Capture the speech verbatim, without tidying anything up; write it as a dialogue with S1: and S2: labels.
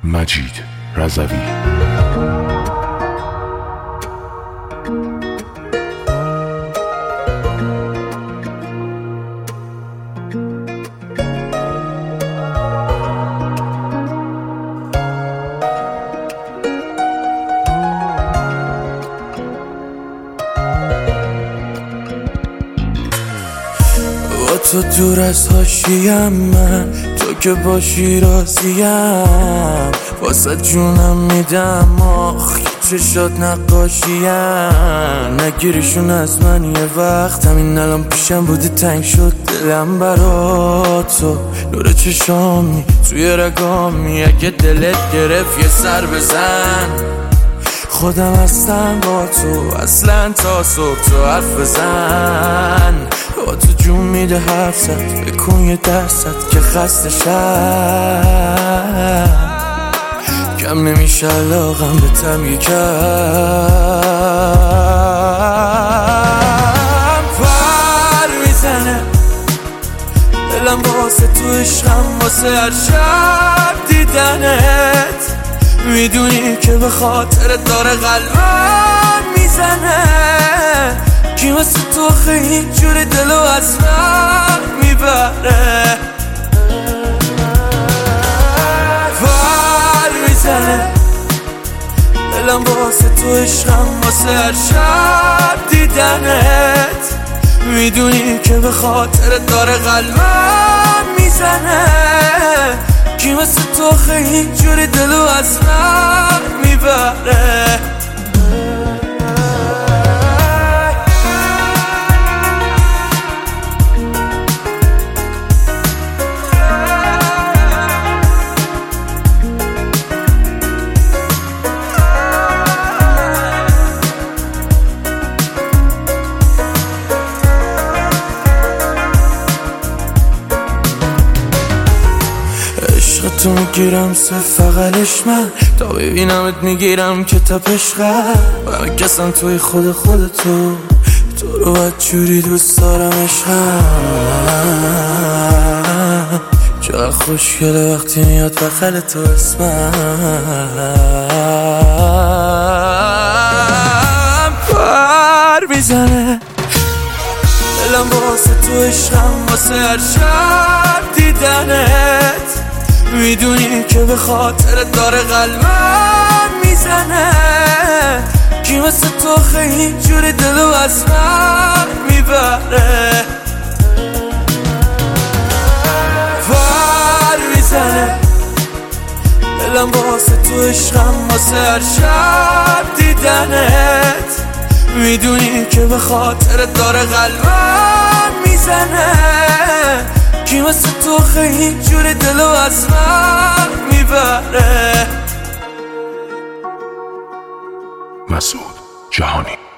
S1: مجید رضوی.
S2: تو دور از حاشیم، من تو که باشی راضیم، واسه جونم میدم آخ چشات نقاشیم. نگیریشون از من یه وقت، همین الان پیشم بودی تنگ شد دلم برا تو. نور چشامی توی رگامی، اگه دلت گرفت یه سر بزن. خودم هستم با تو اصلا تا صبح، تو حرف بزن. با تو جون میده حرف زد، بکن یه درصد که خسته شم. کم نمیشه علاقم به تم یکم. پر میزنه دلم واسه تو، عشقم واسه هر شب دیدنت. میدونی که به خاطر داره قلبم میزنه. کی واسه تو خیلی جوری دلو از من میبره. پر میزنه دلم واسه تو، عشقم واسه هر شب دیدنت. میدونی که به خاطر داره قلبم میزنه. کی واسه تو خیلی جوری دلو از من میبره. تو میگیرم سه فقلش من، تا ببینمت میگیرم که تپش قلب. من کسم توی خود خودتو، تو رو باید جوری دوست دارم عشقم. چقدر خوشگله وقتی میاد بغل تو اسمم. پر میزنه دلم واسه تو، عشقم واسه هر شب دیدنت. میدونی که به خاطر داره قلبم میزنه. کی واسه تو خیلی جوری دلو از من میبره. پر میزنه دلم واسه تو، عشقم واسه هر شب دیدنت. میدونی که به خاطر داره قلبم میزنه. کی واسه تو خیلی جوری دلو از من میبره.
S1: مسعود جهانی.